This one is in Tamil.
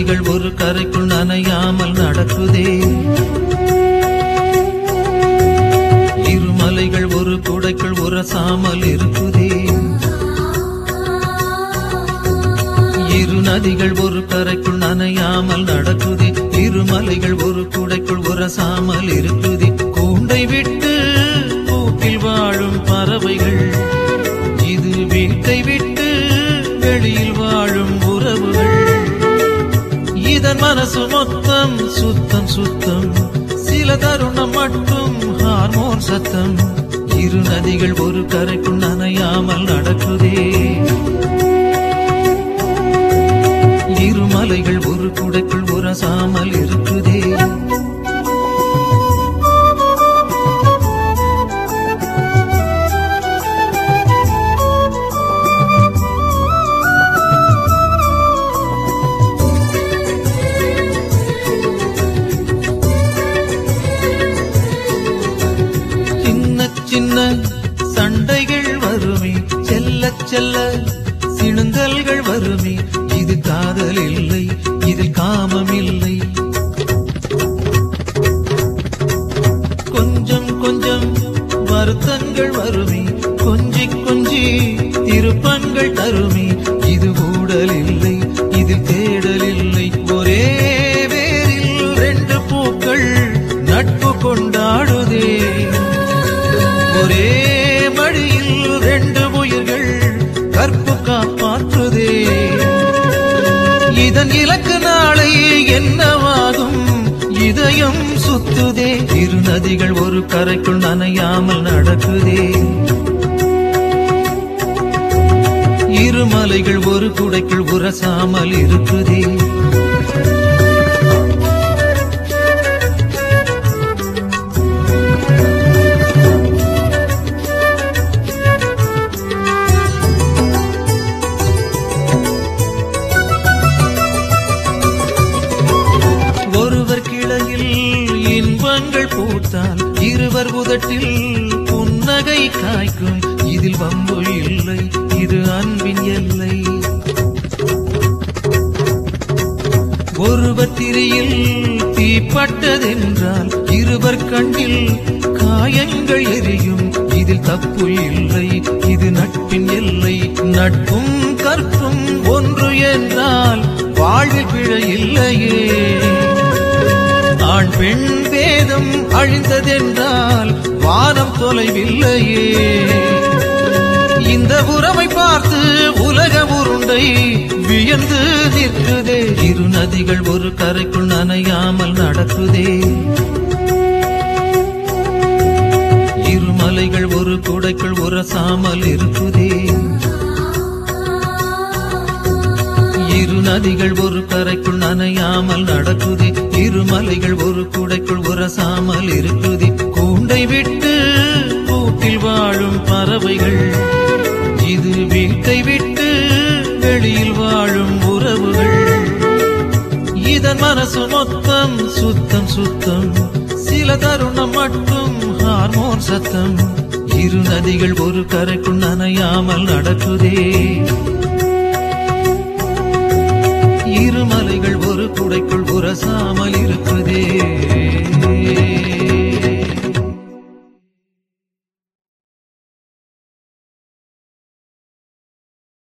நதிகள் ஒரு கரைக்குள் நனையாமல் நடக்குதே. இரு மலைகள் ஒரு குடைக்குள் உரசாமல் இருக்குதே. இரு நதிகள் ஒரு கரைக்குள் நனையாமல் நடக்குதே. இரு மலைகள் ஒரு குடைக்குள் உரசாமல் இருக்குதே. கூண்டை விட்டு கூட்டில் வாழும் பறவைகள், இது வீட்டை விட்டு வெளியில் வாழும் உறவுகள். இதன் மனசு மொத்தம் சுத்தம் சுத்தம், சில தருணம் மட்டும் ஹார்மோன் சத்தம். இரு நதிகள் ஒரு கரைக்குள் நனையாமல் நடக்குதே. இரு மலைகள் ஒரு குடைக்குள் உரசாமல் இருக்குதே. சின்ன சண்டைகள் வருமே, செல்ல செல்ல சிணுங்கல்கள் வருமே. இது காதல் இல்லை, இதில் காமம் இல்லை. கொஞ்சம் கொஞ்சம் வருத்தங்கள் வருமே, கொஞ்சி கொஞ்சி திருப்பங்கள் தருமே. இது ஊடல் இல்லை, இதில் தேடல் இல்லை. ஒரே வேரில் ரெண்டு பூக்கள் நட்பு கொண்டாடுதே. ஒரே மடியில் ரெண்டு உயிர்கள் கற்பு காப்பாற்றுதே. இதன் இலக்கு நாளை என்னவாகும், இதயம் சுத்துதே. இரு நதிகள் ஒரு கரைக்குள் நனையாமல் நடக்குதே. இரு மலைகள் ஒரு குடைக்குள் உரசாமல் இருக்குதே. பூத்தால் இருவர் உதட்டில் புன்னகை காய்க்கும். இதில் வம்பு இல்லை, இது அன்பின் எல்லை. ஒருவர் திரியில் தீப்பட்டதென்றால் இருவர் கண்ணில் காயங்கள் எரியும். இதில் தப்பு இல்லை, இது நட்பின் எல்லை. நட்பும் கற்பும் ஒன்று என்றால் வாழ்வில் பிழை இல்லையே. ஆண் பெண் பேதம் அழிந்ததென்றால் வானம் தொலைவில்லையே. இந்த உறவை பார்த்து உலக உருண்டை வியந்து நிற்குதே. இரு நதிகள் ஒரு கரைக்குள் நனையாமல் நடக்குதே. இரு மலைகள் ஒரு குடைக்குள் உரசாமல் இருக்குதே. இரு நதிகள் ஒரு கரைக்குள் நனையாமல் நடக்குதே. இரு மலைகள் ஒரு குடைக்குள் உரசாமல் இருக்குதே. கூண்டை விட்டு கூட்டில் வாழும் பறவைகள், இது வீட்டை விட்டு வெளியில் வாழும் உறவுகள். இதன் மனசு மொத்தம் சுத்தம் சுத்தம், சில தருணம் மட்டும் ஹார்மோன் சத்தம். இரு நதிகள் ஒரு கரைக்குள் நனையாமல் நடக்குதே.